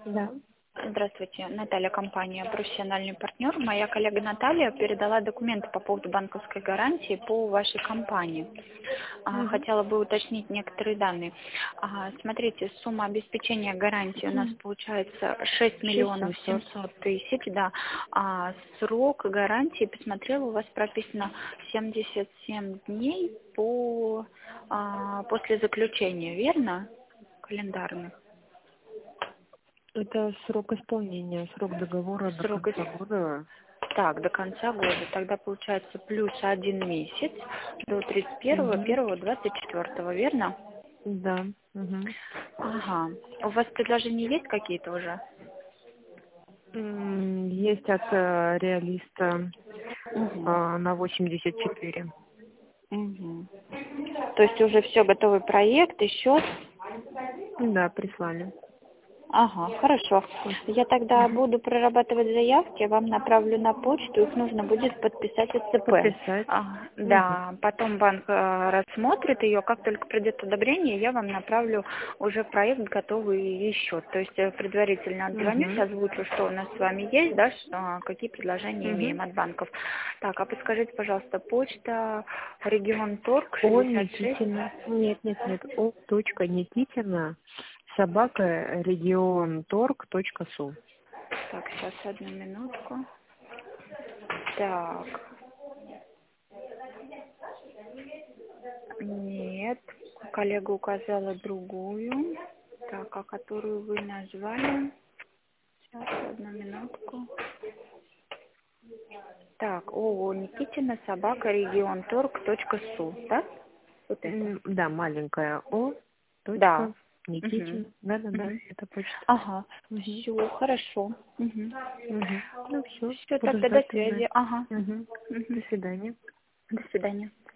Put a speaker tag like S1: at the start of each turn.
S1: Да.
S2: Здравствуйте, Наталья, компания «Профессиональный партнер». Моя коллега Наталья передала документы по поводу банковской гарантии по вашей компании.
S1: Мгм.
S2: Хотела бы уточнить некоторые данные. Смотрите, сумма обеспечения гарантии у нас получается 6
S1: Шесть
S2: миллионов
S1: семьсот.
S2: 700 тысяч, да. Срок гарантии, посмотрела, у вас прописано 77 дней после заключения, верно? Календарных.
S1: Это срок исполнения, срок договора до
S2: Срок
S1: конца года.
S2: Так, до конца года. Тогда получается плюс 1 месяц до
S1: Мгм.
S2: 31.01.24, верно?
S1: Да. Мгм.
S2: Ага. У вас предложения есть какие-то уже?
S1: Есть от реалиста
S2: Угу.
S1: на 84.
S2: Угу. То есть уже все, готовый проект и счет?
S1: Да, прислали.
S2: Ага, хорошо. Я тогда
S1: Мгм.
S2: буду прорабатывать заявки, вам направлю на почту, их нужно будет подписать СЦП.
S1: Подписать. Мгм.
S2: Да, потом банк рассмотрит ее, как только придет одобрение, я вам направлю уже проект готовый и счет. То есть предварительно отзвонюсь,
S1: Мгм.
S2: озвучу, что у нас с вами есть, да, какие предложения
S1: Мгм.
S2: имеем от банков. Так, а подскажите, пожалуйста, почта регион Торг
S1: О
S2: 66.
S1: Никитина. Нет. О. Никитина. Собака регионторг.су.
S2: Так, сейчас одну минутку. Так. Нет, коллега указала другую, так, а которую вы назвали. Сейчас, одну минутку. Так, ООО Никитина, собака, регион, торг.су, да? Вот это.
S1: Да, маленькая О.
S2: Да. Угу.
S1: Никитин. Да,
S2: Угу.
S1: это почта.
S2: Ага,
S1: Мгм.
S2: все, хорошо. Угу.
S1: Мгм. Ну все,
S2: Все,
S1: буду
S2: тогда до
S1: ждать тогда.
S2: связи. Ага.
S1: Мгм. До
S2: Угу.
S1: свидания.
S2: До свидания.